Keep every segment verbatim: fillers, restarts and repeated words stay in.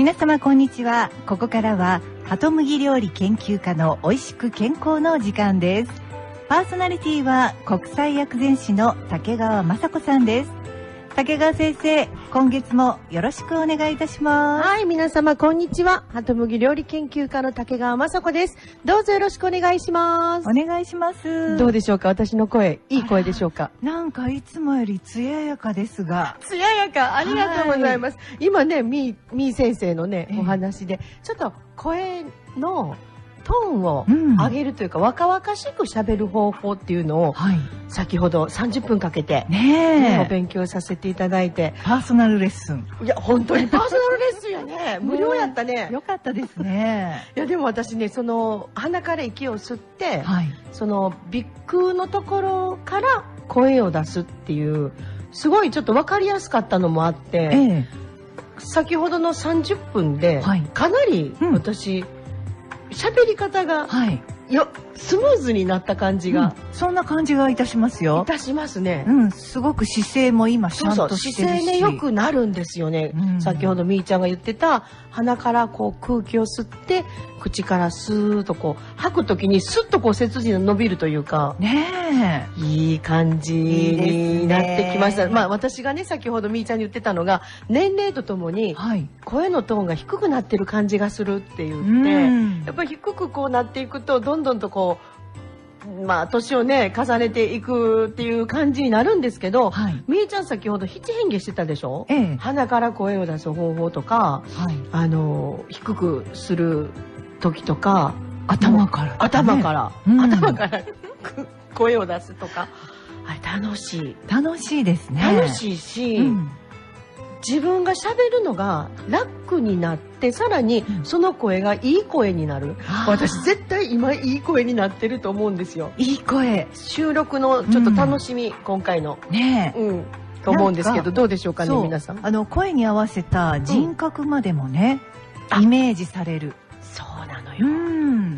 皆様こんにちは。ここからはハトムギ料理研究家の美味しく健康の時間です。パーソナリティは国際薬膳師の竹川雅子さんです。竹川先生、今月もよろしくお願いいたします。 はい、皆様こんにちは。ハトムギ料理研究家の竹川雅子です。どうぞよろしくお願いします。 お願いします。 どうでしょうか、私の声、いい声でしょうか。 なんかいつもより艶やかですが。 艶やか、ありがとうございます。はい、今ね、みー、みー先生のね、お話で、ちょっと声のトーンを上げるというか、うん、若々しく喋る方法っていうのを、はい、先ほどさんじゅっぷんかけて、ね、お勉強させていただいて。 パーソナルレッスン。 いや、本当にパーソナルレッスンやね。無料やったね。 よかったですね。 いや、でも私ね、その、鼻から息を吸って、はい、その、鼻腔のところから声を出すっていう、すごいちょっとわかりやすかったのもあって、ええ、先ほどのさんじゅっぷんで、はい、かなり私、うん喋り方が、はい、よスムーズになった感じが、 うん、そんな感じがいたしますよ。 いたしますね。 うん、すごく姿勢も今ちゃんとしてるし。 そうそう、姿勢ね良くなるんですよね。うん、先ほどみーちゃんが言ってた鼻からこう空気を吸って口からスーッとこう吐くときにスッとこう背筋が伸びるというか、ねえ、いい感じになってきました。まあ私がね先ほどみーちゃんに言ってたのが年齢とともに声のトーンが低くなってる感じがするって言って、うん、やっぱり低くこうなっていくとどんどんとこうまあ年をね重ねていくっていう感じになるんですけど、はい、みーちゃん先ほど七変化してたでしょ、ええ、鼻から声を出す方法とか、はい、あの低くする時とか頭から、ね、 頭から、うん、頭から声を出すとかあれ楽しい楽しいですね。 楽しいし、うん、自分が喋るのが楽になってさらにその声がいい声になる、うん、私絶対今いい声になってると思うんですよ。 いい声収録のちょっと楽しみ、うん、今回のねえ、うん、と思うんですけどどうでしょうかね皆さん。 あの声に合わせた人格までもね、うん、イメージされる。 そうなのよ、うん、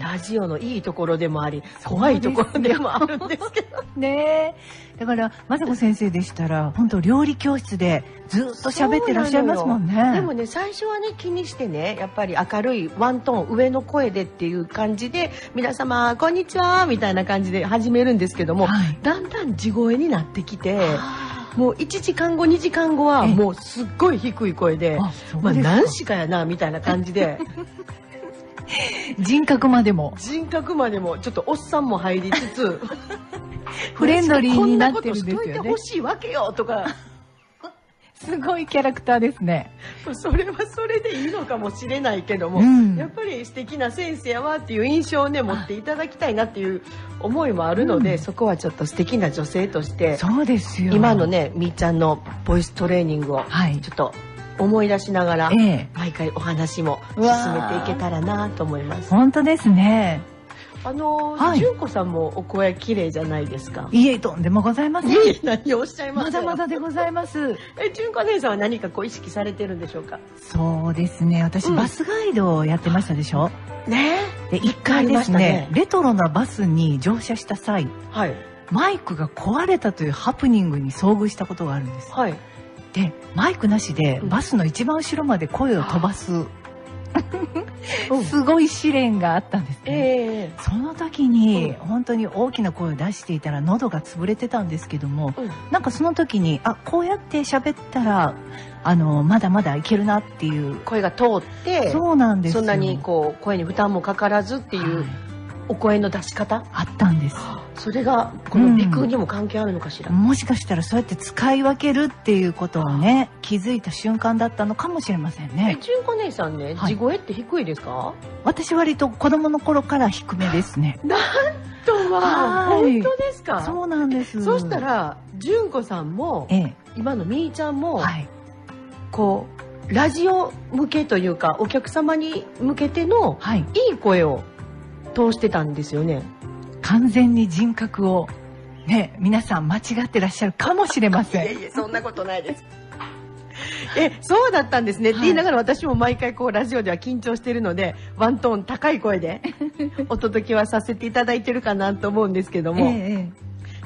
ラジオのいいところでもあり怖いところでもあるんですけどねえ。だから雅子先生でしたら本当料理教室でずっと喋ってらっしゃいますもんね。 でもね最初はね気にしてねやっぱり明るいワントーン上の声でっていう感じで皆様こんにちはみたいな感じで始めるんですけども、はい、だんだん地声になってきてもういちじかんごにじかんごはもうすっごい低い声でまあ何しかやなみたいな感じで人格までも人格までもちょっとおっさんも入りつつフレンドリーになってるんですよね。 こんなことしといてほしいわけよとかすごいキャラクターですね。 それはそれでいいのかもしれないけども、うん、やっぱり素敵な先生やわっていう印象をね持っていただきたいなっていう思いもあるので、うん、そこはちょっと素敵な女性としてそうですよ今のねみーちゃんのボイストレーニングをちょっと、はい思い出しながら、ええ、毎回お話も進めていけたらなと思います。 本当ですね。 あのー、はい、純子さんもお声綺麗じゃないですか。 いえとんでもございません。いえ何をおっしゃいますか。 まだまだでございます。 え純子姉さんは何かこう意識されてるんでしょうか。 そうですね。私、うん、バスガイドをやってましたでしょ。 ね。 で一回ですね、ねレトロなバスに乗車した際、はい、マイクが壊れたというハプニングに遭遇したことがあるんです。はい。でマイクなしでバスの一番後ろまで声を飛ばす、うん、すごい試練があったんですね、えー、その時に本当に大きな声を出していたら喉が潰れてたんですけども、うん、なんかその時にあこうやって喋ったらあのまだまだいけるなっていう声が通ってそうなんですよ。 そんなにこう声に負担もかからずっていう、はい、お声の出し方あったんです。 それがこの鼻腔にも関係あるのかしら、 うん、もしかしたらそうやって使い分けるっていうことをね気づいた瞬間だったのかもしれませんね。 え純子姉さんね、はい、地声って低いですか。 私割と子供の頃から低めですね。 なんとは本当ですか。 そうなんです。 そしたら純子さんも、ええ、今のみーちゃんも、はい、こうラジオ向けというかお客様に向けての、はい、いい声を通してたんですよね。 完全に人格をね皆さん間違ってらっしゃるかもしれません。 いやいやそんなことないです。えそうだったんですね、はい、って言いながら私も毎回こうラジオでは緊張しているのでワントーン高い声でお届けはさせていただいてるかなと思うんですけども、ええ、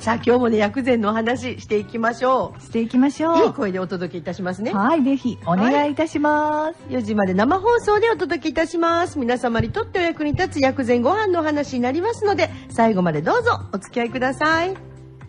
さあ今日もね薬膳のお話していきましょう。していきましょう。 いい声でお届けいたしますね。 はい、ぜひお願いいたします。 はい、よじまで生放送でお届けいたします。皆様にとってお役に立つ薬膳ご飯のお話になりますので、最後までどうぞお付き合いください。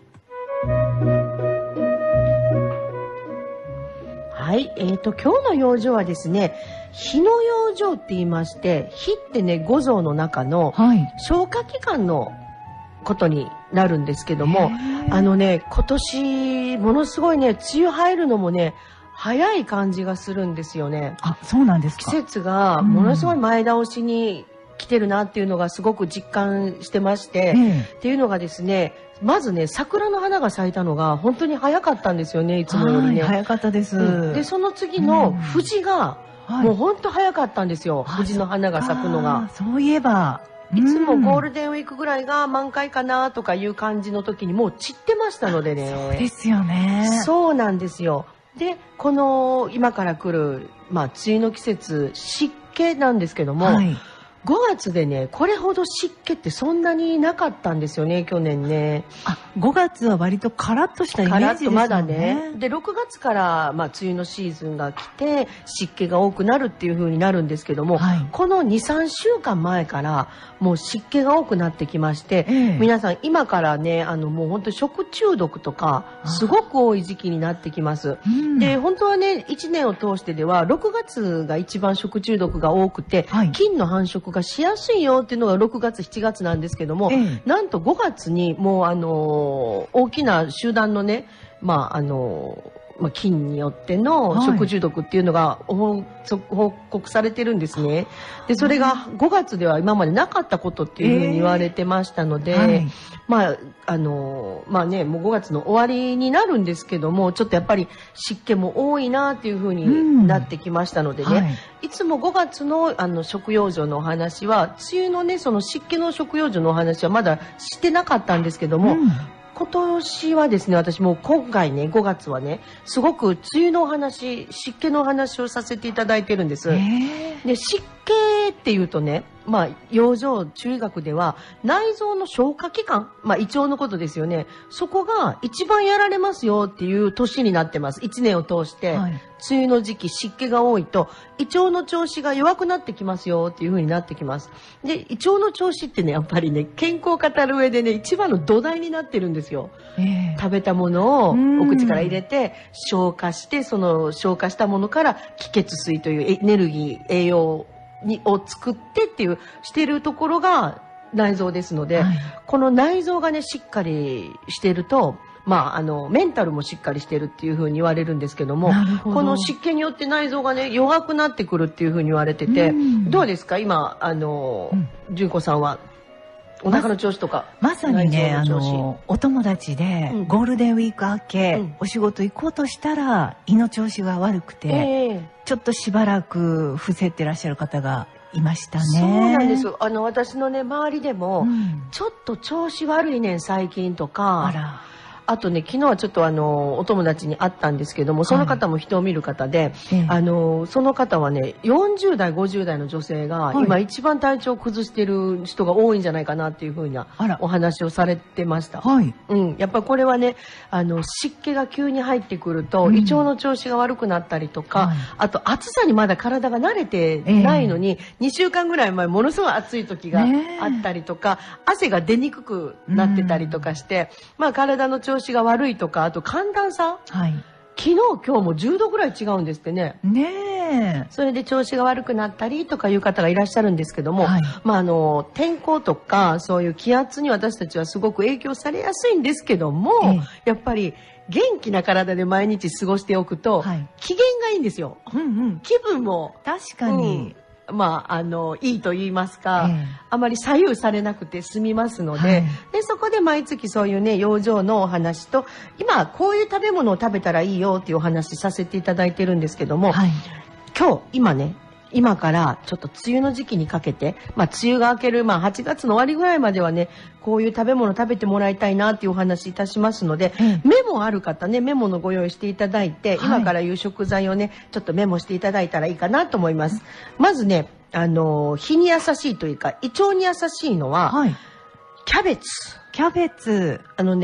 はい、えーと今日の養生はですね、火の養生って言いまして、火ってね五臓の中の消化器官のことになるんですけども、あのね今年ものすごいね梅雨入るのもね早い感じがするんですよね。 あ、そうなんですか。 季節がものすごい前倒しに来てるなっていうのがすごく実感してまして、うん、っていうのがですね、まずね桜の花が咲いたのが本当に早かったんですよね、いつもよりね。 早かったです。 うん、でその次の藤が、うん、もう本当早かったんですよ、はい、藤の花が咲くのが。 そういえばいつもゴールデンウィークぐらいが満開かなとかいう感じの時にもう散ってましたのでね。 そうですよね。 そうなんですよ。でこの今から来る、まあ、梅雨の季節湿気なんですけども、はい、ごがつでねこれほど湿気ってそんなになかったんですよね、去年ね。 あ、ごがつは割とカラッとしたイメージですもんね。 カラッとまだね。でろくがつから、まあ、梅雨のシーズンが来て湿気が多くなるっていう風になるんですけども、はい、このにさんしゅうかんまえからもう湿気が多くなってきまして、ええ、皆さん今からねあのもう本当に食中毒とかすごく多い時期になってきます。で本当はねいちねんを通してではろくがつが一番食中毒が多くて、はい、菌の繁殖がしやすいよっていうのがろくがつしちがつなんですけども、ええ、なんとごがつにもうあの大きな集団のねまああのまあ、菌によっての食中毒っていうのが報告されてるんですね。でそれがごがつでは今までなかったことっていうふうに言われてましたので、えーはい、まああのまあねもうごがつの終わりになるんですけども、ちょっとやっぱり湿気も多いなっていうふうになってきましたのでね、うんはい、いつもごがつのあの食用生のお話は梅雨のねその湿気の食用生のお話はまだしてなかったんですけども、うん、今年はですね、私も今回ねごがつはねすごく梅雨のお話、湿気のお話をさせていただいてるんです。で湿気っていうとね、まあ養生中医学では内臓の消化器官、まあ胃腸のことですよね、そこが一番やられますよっていう年になってます。いちねんを通して、はい、梅雨の時期湿気が多いと胃腸の調子が弱くなってきますよっていう風になってきます。で胃腸の調子ってねやっぱりね健康を語る上でね一番の土台になってるんですよ。えー、食べたものをお口から入れて消化して、その消化したものから気血水というエネルギー栄養にを作ってっていうしてるところが内臓ですので、はい、この内臓がねしっかりしてると、まあ、あのメンタルもしっかりしてるっていう風に言われるんですけども、どこの湿気によって内臓がね弱くなってくるっていう風に言われてて、うん、どうですか今あの、うん、純子さんはお腹の調子とか。 ま、まさにねあのお友達で、うん、ゴールデンウィーク明け、うん、お仕事行こうとしたら胃の調子が悪くて、えー、ちょっとしばらく伏せてらっしゃる方がいましたね。 そうなんです。あの私のね周りでも、うん、ちょっと調子悪いねん最近とか。あら。あとね昨日はちょっとあのお友達に会ったんですけども、その方も人を見る方で、はい、あのその方はねよんじゅうだいごじゅうだいの女性が、はい、今一番体調を崩してる人が多いんじゃないかなっていうふうなお話をされてました。はい、うん、やっぱりこれはねあの湿気が急に入ってくると、うん、胃腸の調子が悪くなったりとか、はい、あと暑さにまだ体が慣れてないのに、えー、にしゅうかんぐらい前ものすごい暑い時があったりとか、えー、汗が出にくくなってたりとかして、うん、まあ体の調子調子が悪いとか、あと寒暖差、はい、昨日今日もじゅうどぐらい違うんですってね。ねえ。それで調子が悪くなったりとかいう方がいらっしゃるんですけども、はい、まああの天候とかそういう気圧に私たちはすごく影響されやすいんですけども、ええ、やっぱり元気な体で毎日過ごしておくと、はい、機嫌がいいんですよ。うんうん、気分も確かに。うんまあ、あのいいと言いますか、ええ、あまり左右されなくて済みますので、はい、でそこで毎月そういうね養生のお話と、今こういう食べ物を食べたらいいよっていうお話させていただいてるんですけども、はい、今日今ね今からちょっと梅雨の時期にかけて、まあ、梅雨が明ける、まあ、はちがつの終わりぐらいまではねこういう食べ物食べてもらいたいなっていうお話いたしますので、うん、メモある方ねメモのご用意していただいて、はい、今から言う食材をねちょっとメモしていただいたらいいかなと思います。うん、まずねあの胃に優しいというか胃腸に優しいのは、はい、キャベツ。 キャベツあのね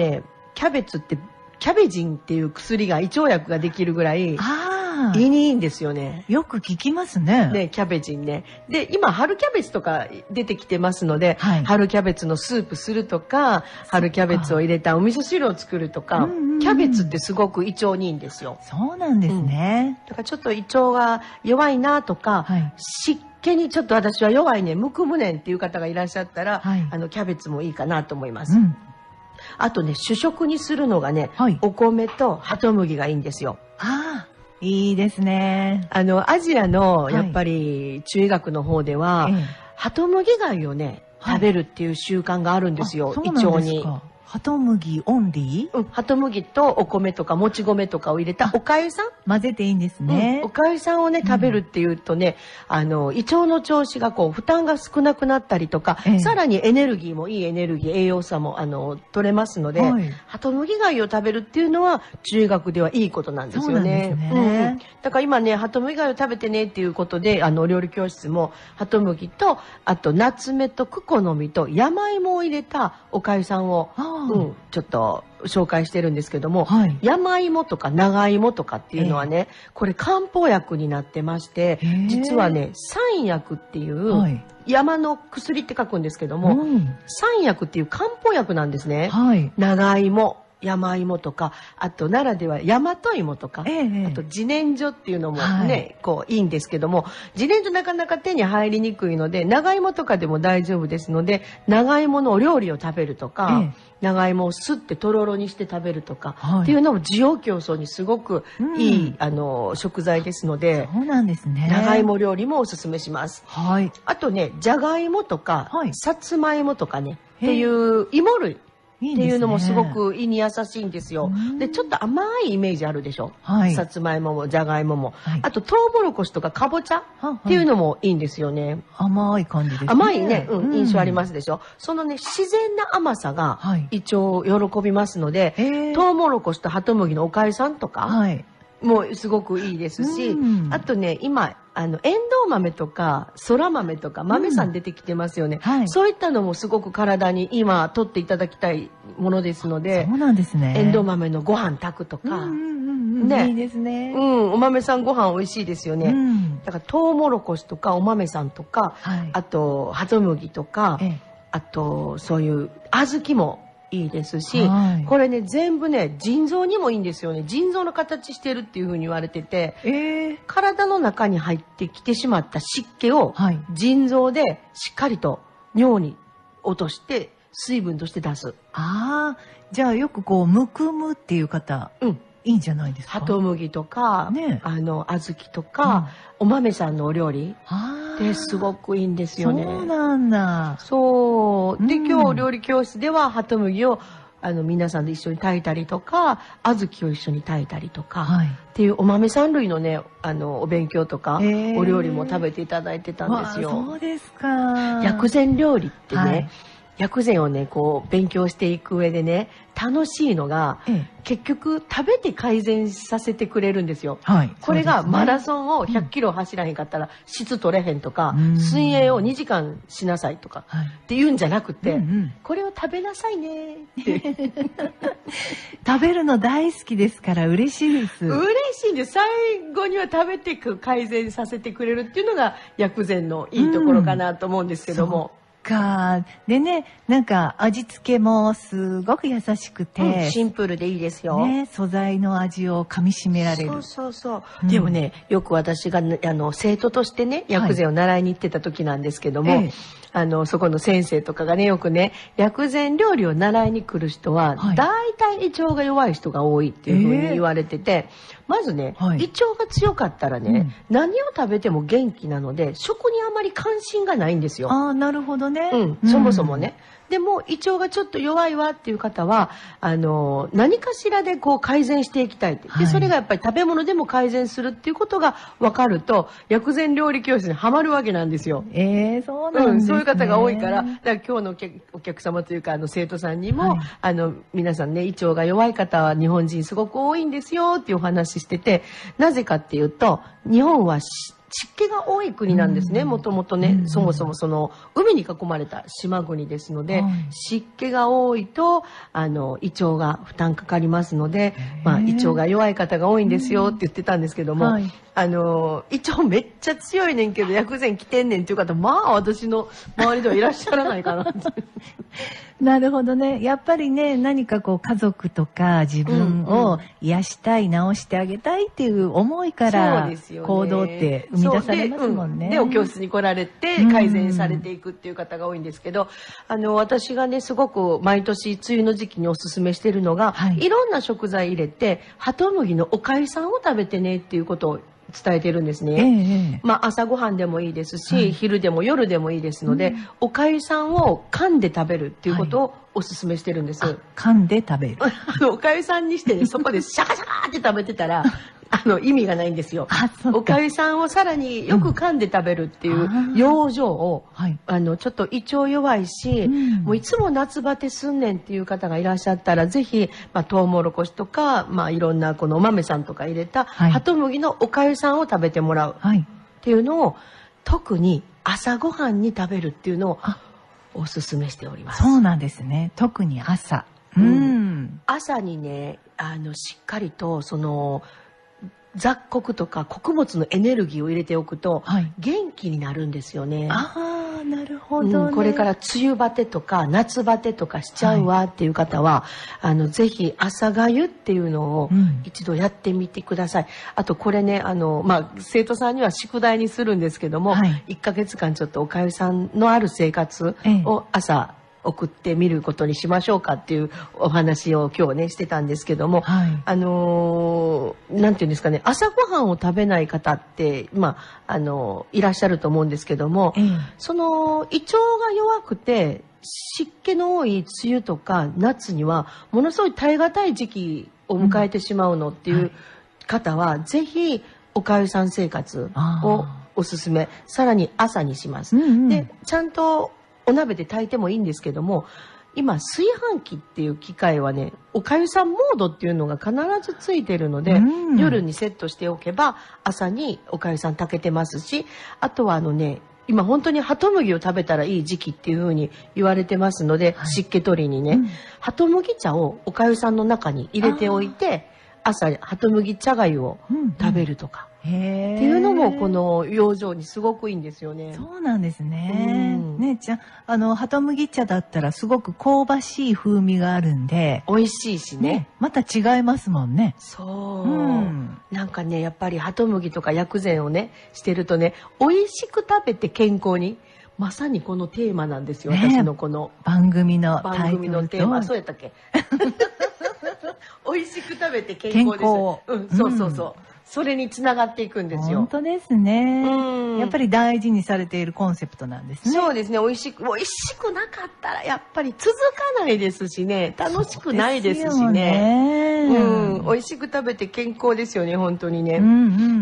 キャベツってキャベジンっていう薬が胃腸薬ができるぐらい胃にいいんですよね。 よく聞きますね。 ね、キャベジンね。で、今春キャベツとか出てきてますので、はい、春キャベツのスープするとか、春キャベツを入れたお味噌汁を作るとか、キャベツってすごく胃腸にいいんですよ。 そうなんですね。 うん、だからちょっと胃腸が弱いなとか、はい、湿気にちょっと私は弱いね、むくむねんっていう方がいらっしゃったら、はい、あのキャベツもいいかなと思います。うん、あとね、主食にするのがね、はい、お米とハトムギがいいんですよ。 ああ、いいですね。 あの、アジアの、やっぱり、中医学の方では、はい、ハトムギ貝をね、はい、食べるっていう習慣があるんですよ、胃腸に。 ハトムギオンリー？うん、ハトムギとお米とかもち米とかを入れたおかゆさん？ 混ぜていいんですね。 うん、おかゆさんをね、食べるっていうとね、うん、あの、胃腸の調子がこう、負担が少なくなったりとか、ええ、さらにエネルギーもいいエネルギー、栄養素も、あの、取れますので、はい、ハトムギ貝を食べるっていうのは、中学ではいいことなんですよね。 そうなんですね。 うん、だから今ね、ハトムギ貝を食べてねっていうことで、あの、お料理教室も、ハトムギと、あと、ナツメとクコの実と山芋を入れたおかゆさんを、うん、ちょっと、紹介してるんですけども、はい、山芋とか長芋とかっていうのはね、えー、これ漢方薬になってまして、えー、実はね山薬っていう、はい、山の薬って書くんですけども、うん、山薬っていう漢方薬なんですね。はい、長芋、山芋とか、あと奈良では大和芋とか、ええ、あと自然薯っていうのもね、はい、こういいんですけども、自然薯なかなか手に入りにくいので、長芋とかでも大丈夫ですので、長芋のお料理を食べるとか、ええ、長芋をすってとろろにして食べるとか、はい、っていうのも滋養強壮にすごくいい、うん、あの食材ですので、 そうなんですね。 長芋料理もおすすめします。はい、あとね、じゃがいもとか、はい、さつまいもとかね、っていう芋類。いいっていうのもすごく胃に優しいんですよ。で、ちょっと甘いイメージあるでしょ。はい、さつまいももじゃがいもも、はい、あとトウモロコシとかかぼちゃっていうのもいいんですよね。 はい、甘い感じですね。 甘いね、うん、印象ありますでしょ。そのね、自然な甘さが胃腸を喜びますので、はい、トウモロコシとハトムギのおかゆさんとか、はい、もうすごくいいですし、あとね、今あのエンドウ豆とかそら豆とか豆さん出てきてますよね、うんはい、そういったのもすごく体に今取っていただきたいものですので、 そうなんですね。 エンドウ豆のご飯炊くとか、 ね、いいですね。 うん、お豆さんご飯美味しいですよね。うん、だからトウモロコシとかお豆さんとか、はい、あとハトムギとか、ええ、あとそういう小豆もいいですし、はい、これね全部ね腎臓にもいいんですよね。腎臓の形してるっていう風に言われてて、えー、体の中に入ってきてしまった湿気を、はい、腎臓でしっかりと尿に落として水分として出す。 ああ、じゃあよくこうむくむっていう方、うん、いいんじゃないですか。 ハトムギとか、ね、あの小豆とか、うん、お豆さんのお料理ですごくいいんですよね。 そうなんだ。 そうで、うん、今日料理教室ではハトムギをあの皆さんで一緒に炊いたりとか、小豆を一緒に炊いたりとか、はい、っていうお豆さん類のね、あのお勉強とか、えー、お料理も食べていただいてたんですよ。 そうですか。 薬膳料理ってね、はい、薬膳をねこう勉強していく上でね楽しいのが、ええ、結局食べて改善させてくれるんですよ。はい、これがマラソンをひゃっキロ走らへんかったら質取れへんとか、うん、水泳をにじかんしなさいとか、はい、っていうんじゃなくて、うんうん、これを食べなさいねって食べるの大好きですから嬉しいです。 嬉しいんです。最後には食べてく改善させてくれるっていうのが薬膳のいいところかなと思うんですけども、うんかでね、なんか味付けもすごく優しくて、 うん、シンプルでいいですよ、 ね、素材の味をかみしめられる。 そうそうそう、うん、でもねよく私があの生徒としてね薬膳を習いに行ってた時なんですけども、はい、あのそこの先生とかがねよくね薬膳料理を習いに来る人は、はい、大体胃腸が弱い人が多いっていうふうに言われてて、えー、まずね、はい、胃腸が強かったらね、うん、何を食べても元気なので食にあまり関心がないんですよ。 ああ、なるほどね。 うん、そもそもね、うん、でも胃腸がちょっと弱いわっていう方はあの何かしらでこう改善していきたいって、はい、でそれがやっぱり食べ物でも改善するっていうことが分かると薬膳料理教室にはまるわけなんですよ。 えー、そうなんですね、うん、 そういう方が多いからだから今日のお客様というかあの生徒さんにも、はい、あの皆さんね胃腸が弱い方は日本人すごく多いんですよっていうお話ししてて、なぜかっていうと日本は湿気が多い国なんですね、もともとね、そもそもその海に囲まれた島国ですので、湿気が多いとあの胃腸が負担かかりますので、まあ、胃腸が弱い方が多いんですよって言ってたんですけども、はい、あの胃腸めっちゃ強いねんけど薬膳来てんねんっていう方、まあ私の周りではいらっしゃらないかななるほどね。やっぱりね、何かこう家族とか自分を癒したい、治してあげたいっていう思いから行動って生み出されますもんね。 で、うん、でお教室に来られて改善されていくっていう方が多いんですけど、あの私がねすごく毎年梅雨の時期におすすめしてるのが、はい、いろんな食材入れてハトムギのおかゆさんを食べてねっていうことを伝えてるんですね。ええ、まあ朝ごはんでもいいですし、はい、昼でも夜でもいいですので、うん、おかゆさんを噛んで食べるっていうことをおすすめしてるんです。はい、 噛んで食べる。 おかゆさんにしてね、そこでシャカシャカって食べてたらあの意味がないんですよ。おかゆさんをさらによく噛んで食べるっていう養生を、うん、あのちょっと胃腸弱いし、うん、もういつも夏バテすんねんっていう方がいらっしゃったら、ぜひ、まあ、トウモロコシとか、まあ、いろんなこのお豆さんとか入れた、はい、ハトムギのおかゆさんを食べてもらうっていうのを、特に朝ごはんに食べるっていうのをおすすめしております。 そうなんですね。特に朝。 うんうん、朝にね、あのしっかりとその雑穀とか穀物のエネルギーを入れておくと、はい、元気になるんですよね。 ああ、なるほどね、 うん、これから梅雨バテとか夏バテとかしちゃうわっていう方は、はい、あのぜひ朝がゆっていうのを一度やってみてください。うん、あとこれね、あの、まあ、生徒さんには宿題にするんですけども、はい、いっかげつかんちょっとおかゆさんのある生活を朝、ええ送ってみることにしましょうかっていうお話を今日ねしてたんですけども、はい、あのー、なんていうんですかね、朝ごはんを食べない方ってまああのー、いらっしゃると思うんですけども、うん、その胃腸が弱くて湿気の多い梅雨とか夏にはものすごい耐え難い時期を迎えてしまうのっていう方は、うんはい、ぜひおかゆさん生活をおすすめ、さらに朝にします。うんうん、でちゃんとお鍋で炊いてもいいんですけども、今炊飯器っていう機械はね、おかゆさんモードっていうのが必ずついてるので、うん、夜にセットしておけば朝におかゆさん炊けてますし、あとはあのね、今本当にハトムギを食べたらいい時期っていう風に言われてますので、はい、湿気取りにね、うん、ハトムギ茶をおかゆさんの中に入れておいて、朝ハトムギ茶粥を食べるとか、うんうん、へっていうのもこの養生にすごくいいんですよね。 そうなんですね。うん、ねちゃん、あのハトムギ茶だったらすごく香ばしい風味があるんで美味しいしね。ねまた違いますもんね。 そう、うん、なんかねやっぱりハトムギとか薬膳をねしてるとね、美味しく食べて健康に。まさにこのテーマなんですよ、ね、私のこの番組のタイトルと番組のテーマ。そうやったっけ美味しく食べて健康です。うん、そうそうそう、うん、それにつながっていくんですよ。 本当ですね。うんやっぱり大事にされているコンセプトなんですね。 そうですね。美味しく美味しくなかったらやっぱり続かないですしね、楽しくないですしね。うん、美味しく食べて健康ですよね、本当にね。うんうん、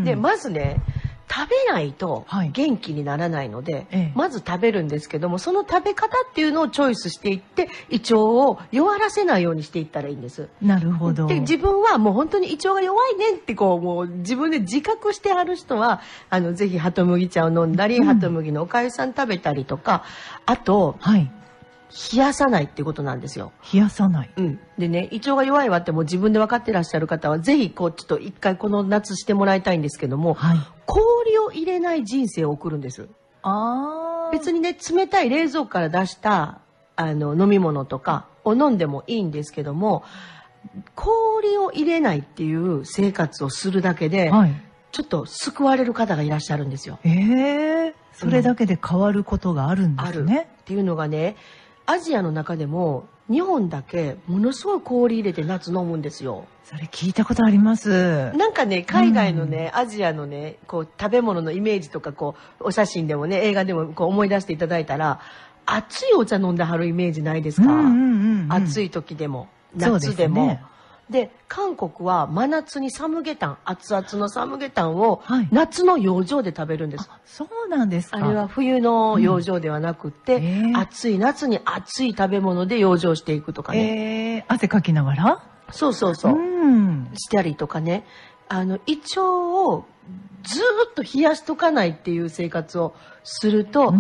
でまずね。食べないと元気にならないので、はい、まず食べるんですけども、その食べ方っていうのをチョイスしていって胃腸を弱らせないようにしていったらいいんです。 なるほど。 で自分はもう本当に胃腸が弱いねってこうもう自分で自覚してある人はあのぜひハトムギ茶を飲んだり、うん、ハトムギのおかゆさん食べたりとか、あと、はい冷やさないっていうことなんですよ。 冷やさない。 うん。でね、胃腸が弱いわってもう自分で分かってらっしゃる方はぜひこうちょっと一回この夏してもらいたいんですけども、はい、氷を入れない人生を送るんです。あ別にね冷たい冷蔵庫から出したあの飲み物とかを飲んでもいいんですけども、氷を入れないっていう生活をするだけで、はい、ちょっと救われる方がいらっしゃるんですよ。 えー、それだけで変わることがあるんですね。 あるっていうのがね。アジアの中でも日本だけものすごい氷入れて夏飲むんですよ。 それ聞いたことあります。 なんかね海外のね、うん、アジアのねこう食べ物のイメージとかこうお写真でもね映画でもこう思い出していただいたら熱いお茶飲んではるイメージないですか。うんうんうんうん、暑い時でも夏でも。で韓国は真夏にサムゲタン熱々のサムゲタンを夏の養生で食べるんです、 はい、そうなんですか。 あれは冬の養生ではなくって、うんえー、暑い夏に熱い食べ物で養生していくとかね、 えー、汗かきながらそうそうそう、うん、したりとかね、あの胃腸をずーっと冷やしとかないっていう生活をすると、うん、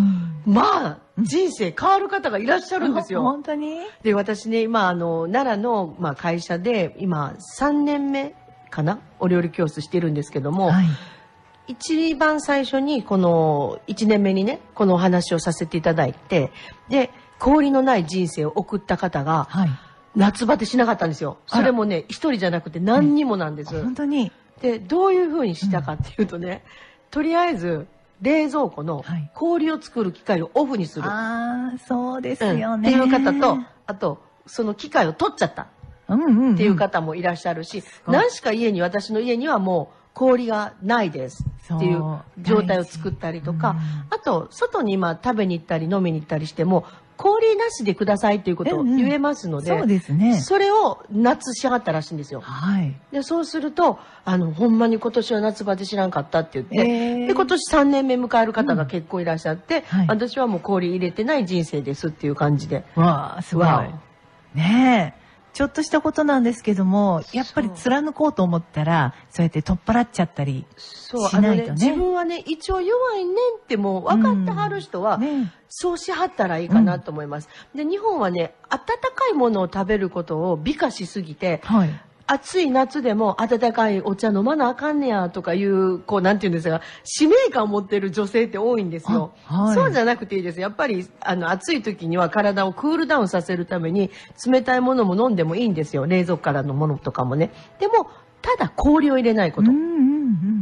まあ人生変わる方がいらっしゃるんですよ。 本当に？ で、私ね、今あの奈良の、まあ、会社で今さんねんめかな、お料理教室してるんですけども、はい、一番最初にこのいちねんめにね、このお話をさせていただいて、で氷のない人生を送った方が、はい、夏バテしなかったんですよ。それもね、一人じゃなくて何人もなんです。 うん、本当に。 で、どういうふうにしたかっていうとね、うん、とりあえず冷蔵庫の氷を作る機械をオフにする。 ああ、そうですよね、 うん。っていう方と、あと、その機械を取っちゃった。うんうんうん、っていう方もいらっしゃるし、何しか家に、私の家にはもう氷がないですっていう状態を作ったりとか、うん、あと、外に今食べに行ったり飲みに行ったりしても、氷なしでくださいっていうことを言えますので、うんうん、そうですね。それを夏しはったらしいんですよ。はい。で、そうすると、あの、ほんまに今年は夏バテ知らんかったって言って、えー、で、今年さんねんめ迎える方が結構いらっしゃって、うんはい、私はもう氷入れてない人生ですっていう感じで。 わあ、すごい。ねえ。ちょっとしたことなんですけども、やっぱり貫こうと思ったら、そうやって取っ払っちゃったりしないとね。 自分はね、一応弱いねんってもう分かってはる人は、うんね、そうしはったらいいかなと思います。うん、で、日本はね、温かいものを食べることを美化しすぎて、はい、暑い夏でも温かいお茶飲まなあかんねやとかいう、こう、なんていうんですか、使命感を持ってる女性って多いんですよ。はい、そうじゃなくていいです。やっぱり、あの、暑い時には体をクールダウンさせるために、冷たいものも飲んでもいいんですよ。冷蔵庫からのものとかもね。でも、ただ氷を入れないこと。うんうんうん、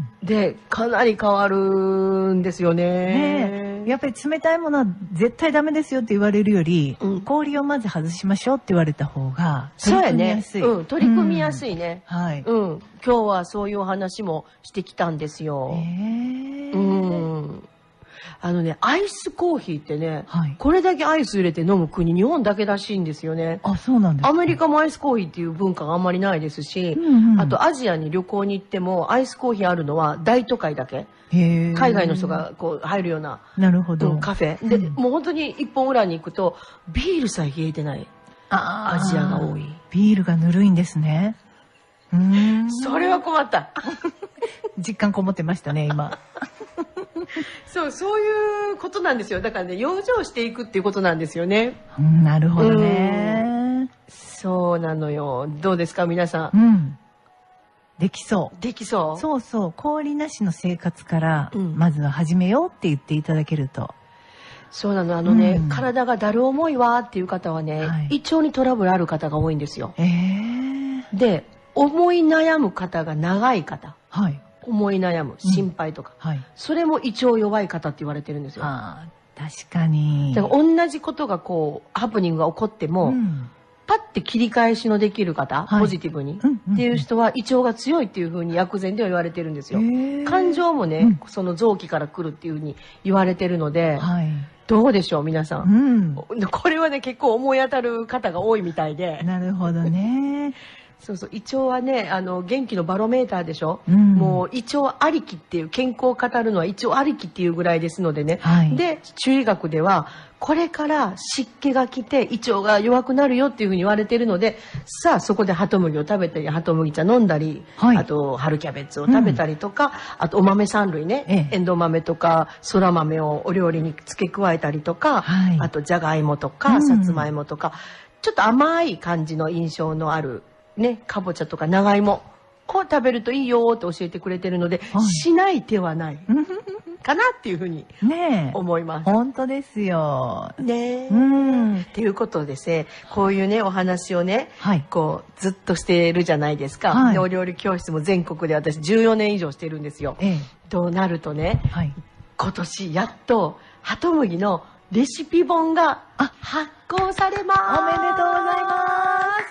で、かなり変わるんですよね。 ねえ、やっぱり冷たいものは絶対ダメですよって言われるより、うん、氷をまず外しましょうって言われた方が取り組みやすい。 そうやね。うん、取り組みやすいね。うん、はい。うん。今日はそういうお話もしてきたんですよ。へえ。うん。あのね、アイスコーヒーってね、はい、これだけアイス入れて飲む国、日本だけらしいんですよね。 あ、そうなんですか。 アメリカもアイスコーヒーっていう文化があんまりないですし、うんうん、あとアジアに旅行に行ってもアイスコーヒーあるのは大都会だけ。へー。海外の人がこう入るような、 なるほど、 うん、カフェ。で、うん、もう本当に一本裏に行くと、ビールさえ冷えてない。アジアが多い。 ビールがぬるいんですね。 うーん。それは困った。 実感こもってましたね、今。 そう、そういうことなんですよ。だからね、養生していくっていうことなんですよね。 うん、なるほどね。 そうなのよ。どうですか、皆さん。うん。できそう。 できそう。 そうそう。氷なしの生活から、うん、まずは始めようって言っていただけると。 そうなの。あのね、うん、体がだる重いわっていう方はね、はい、胃腸にトラブルある方が多いんですよ。えー、で、思い悩む方が長い方。はい。思い悩む、心配とか、うんはい、それも胃腸弱い方って言われてるんですよ。あ、 確かに。 だから同じことがこうハプニングが起こっても、うん、パッて切り返しのできる方、はい、ポジティブに、うんうんうん、っていう人は胃腸が強いっていうふうに薬膳では言われてるんですよ。感情もね、うん、その臓器から来るっていうふうに言われてるので、はい、どうでしょう皆さん、うん、これはね結構思い当たる方が多いみたいで。 なるほどね。 そうそう、胃腸はね、あの元気のバロメーターでしょ、うん、もう胃腸ありきっていう、健康を語るのは胃腸ありきっていうぐらいですのでね、はい、で中医学ではこれから湿気が来て胃腸が弱くなるよっていうふうに言われているので、さあそこでハトムギを食べたり、ハトムギ茶飲んだり、はい、あと春キャベツを食べたりとか、うん、あとお豆三類ね、ええ、エンドウ豆とかそら豆をお料理に付け加えたりとか、はい、あとじゃがいもとか、うん、さつまいもとか、ちょっと甘い感じの印象のあるね、かぼちゃとか長芋を食べるといいよって教えてくれてるので、はい、しない手はないかなっていうふうに思います。 ね、本当ですよ。 ね、うん。っていうことでですね、こういうねお話をね、はい、こうずっとしてるじゃないですか。はい、お料理教室も全国で私じゅうよねん以上してるんですよ。ええ、となるとね、はい、今年やっとハトムギのレシピ本が発行されます。 おめでとうございます。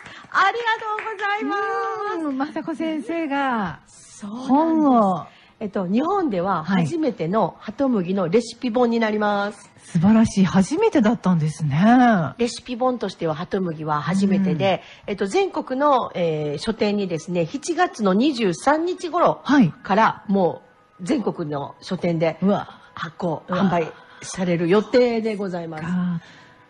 ありがとうございます。 まさこ先生が本を、 えっと、日本では初めてのハトムギのレシピ本になります。 素晴らしい。初めてだったんですね。 レシピ本としてはハトムギは初めてで、うん、えっと、全国の、えー、書店にですね、しちがつのにじゅうさんにち頃からもう全国の書店で発行、販売される予定でございます。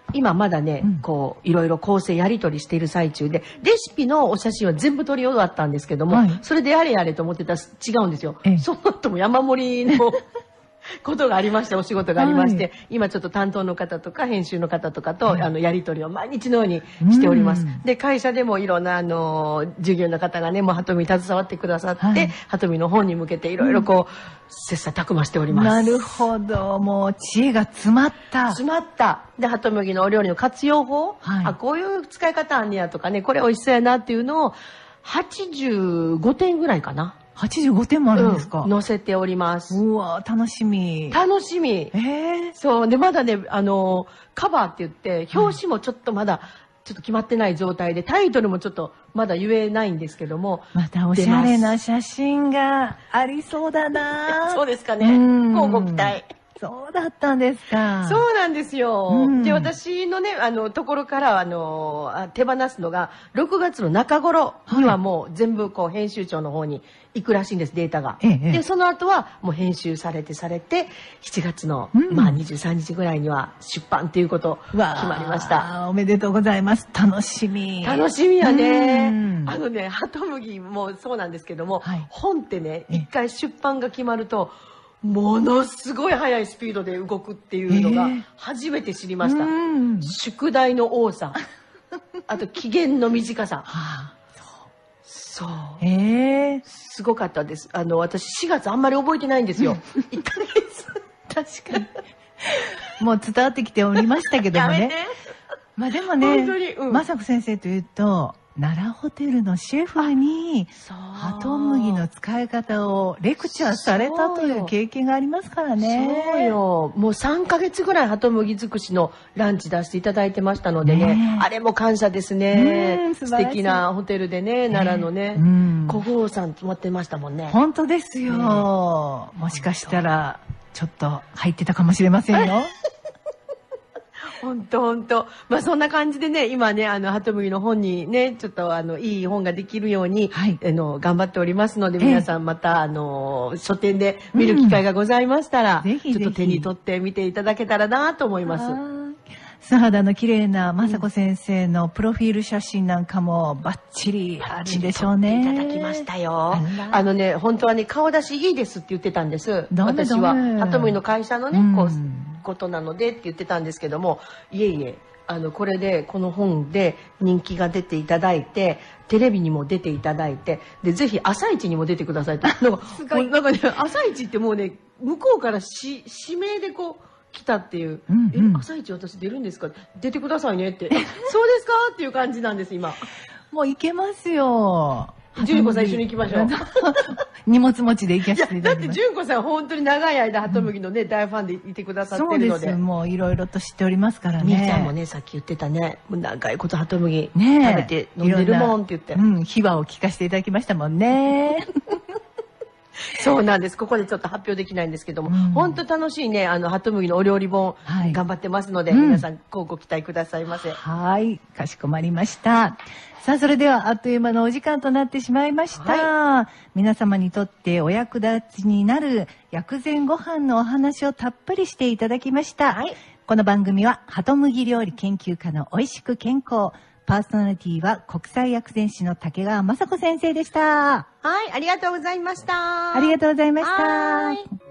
今まだね、うん、こういろいろ構成やり取りしている最中で、レシピのお写真は全部撮り終わったんですけども、はい、それでやれやれと思ってたら違うんですよ。その後も山盛りのことがありまして、お仕事がありまして、はい、今ちょっと担当の方とか編集の方とかと、はい、あのやり取りを毎日のようにしております。で、会社でもいろんなあの従業員の方がね、もうハトミに携わってくださって、はい、ハトミの本に向けていろいろこう、切磋琢磨しております。 なるほど、もう知恵が詰まった。 詰まった。で、ハトムギのお料理の活用法、はい、あ、こういう使い方あんねやとかね、これ美味しそうやなっていうのをはちじゅうごてんぐらいかな。 はちじゅうごてんもあるんですか？ うん、載せております。 うわ、楽しみ。 楽しみ。えー、そう。で、まだね、あの、カバーって言って、表紙もちょっとまだ、ちょっと決まってない状態で、タイトルもちょっとまだ言えないんですけども。 またおしゃれな写真がありそうだな。 そうですかね。乞うご期待。 そうだったんですか。 そうなんですよ。うん、で、私のね、あの、ところから、あの、手放すのが、ろくがつの中頃にはもう全部、こう、編集長の方に行くらしいんです、データが。ええ、で、その後は、もう編集されてされて、しちがつの、うん、まあ、にじゅうさんにちぐらいには出版ということ、決まりました。 おめでとうございます。楽しみ。 楽しみやね。あのね、ハトムギもそうなんですけども、はい、本ってね、一回出版が決まると、ものすごい速いスピードで動くっていうのが初めて知りました。えー、宿題の多さ、あと期限の短さ。はあ、そう。えー、すごかったです。あの、私しがつあんまり覚えてないんですよ。いっかげつ。確かに。もう伝わってきておりましたけどもね。まあでもね、うん、雅子先生というと、奈良ホテルのシェフにハトムギの使い方をレクチャーされたという経験がありますからね。 そうよ。もうさんかげつぐらいハトムギ尽くしのランチ出していただいてましたのでね。ね、あれも感謝ですね。素敵なホテルでね、奈良のね、小郷さん泊まってましたもんね。 本当ですよ。ね、もしかしたらちょっと入ってたかもしれませんよ。 本当本当。まあそんな感じでね、今ね、あの、ハトムギの本にね、ちょっとあの、いい本ができるように、はい、あの、頑張っておりますので、皆さんまた、あの、書店で見る機会がございましたら、うん、ちょっと手に取って見ていただけたらなと思います。 素肌の綺麗な雅子先生のプロフィール写真なんかもバッチリあるんでしょうね。 いただきましたよ。あのね、本当はね、顔出しいいですって言ってたんです。私は。ハトムギの会社のね、こう、ことなのでって言ってたんですけども、いえいえ、あの、これで、この本で人気が出ていただいて、テレビにも出ていただいて、で、ぜひ朝一にも出てくださいと。なんか、なんかね、朝一ってもうね、向こうからし指名でこう、来たっていう、うんうん、え、朝一私出るんですか、出てくださいねって、そうですかっていう感じなんです、今。 もう行けますよ。 純子さん一緒に行きましょう。 荷物持ちで行かせていただきます。 だって純子さん本当に長い間ハトムギのね、うん、大ファンでいてくださってるので。 そうです。もういろいろと知っておりますからね。 みーちゃんもね、さっき言ってたね、もう長いことハトムギね食べて飲んでるもんって言って。 うん、秘話を聞かせていただきましたもんね。 そうなんです。ここでちょっと発表できないんですけども、うん、本当楽しいね、あの、ハトムギのお料理本、はい、頑張ってますので、うん、皆さん、ごご期待くださいませ。 はい、かしこまりました。さあ、それではあっという間のお時間となってしまいました。はい、皆様にとってお役立ちになる薬膳ご飯のお話をたっぷりしていただきました。はい、この番組は、ハトムギ料理研究家のおいしく健康、パーソナリティは国際薬膳師の竹川雅子先生でした。 はい、ありがとうございました。 ありがとうございました。